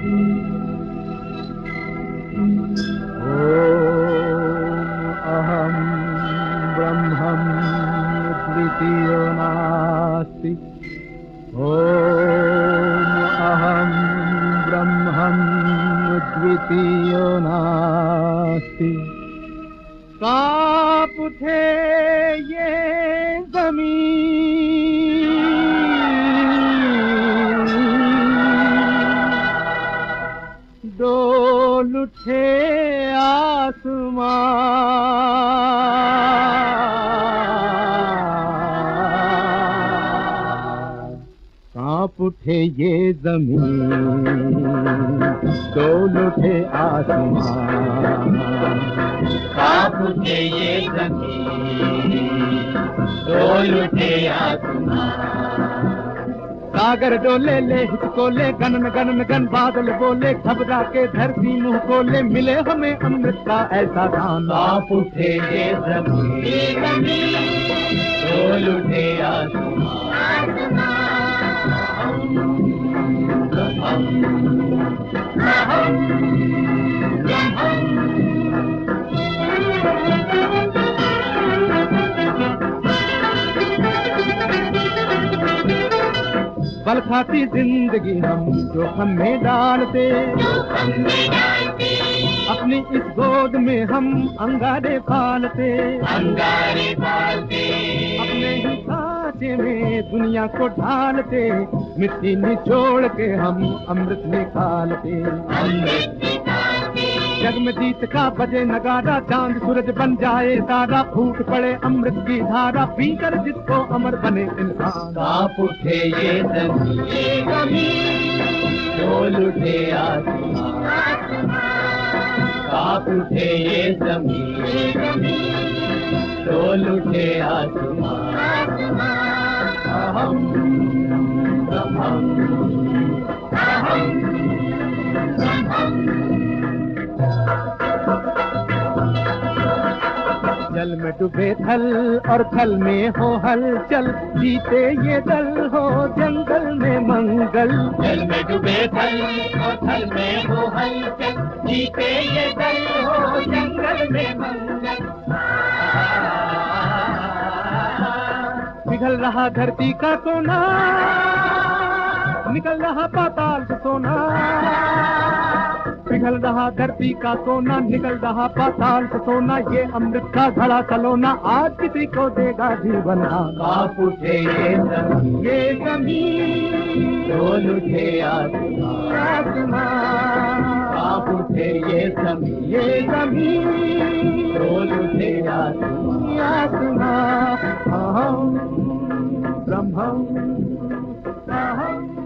अहं ब्रह्मं द्वितीयो नास्ति। अहं ब्रह्मं द्वितीयो नास्ति। काँप उठे ये ज़मीन, डोल उठे आसमान। काँप उठे ये ज़मीन, डोल उठे आसमान। काँप उठे ये ज़मीन, डोल उठे आसमान। सागर डोले ले हिचकोले, गन में गन बादल बोले, घबरा के धरती मुंह खोले, मिले हमें अमृत का ऐसा दान। काँप उठे ये ज़मीन, डोल उठे आसमान। बल खाती जिंदगी हम जोखम में डालते, अपनी इस गोद में हम अंगारे पालते, अपने ही सांचे में दुनिया को ढालते, मिट्टी निचोड़ के हम अमृत निकालते। जग में जीत का बजे नगारा, चांद सूरज बन जाए तारा, फूट पड़े अमृत की धारा, पीकर जिसको अमर बने इंसान। काँप उठे ये ज़मीन, डोल उठे आसमान। काँप उठे ये ज़मीन, डोल उठे आसमान। अहं ब्रह्मं, अहं ब्रह्मं। जल में डूबे थल और थल में हो हलचल, जीते ये दल हो जंगल में मंगल। जल में डूबे थल और थल में हो हलचल, जीते ये दल हो जंगल में मंगल। पिघल रहा धरती का कोना, निकल रहा पाताल से सोना। पिघल रहा धरती का सोना, निकल रहा पाताल से सोना, ये अमृत का घड़ा सलोना, आज किसी को देगा जीवन। काँप उठे ये ज़मीन, डोल उठे आसमान। काँप उठे ये ज़मीन, डोल उठे आसमान। अहं ब्रह्मं, अहं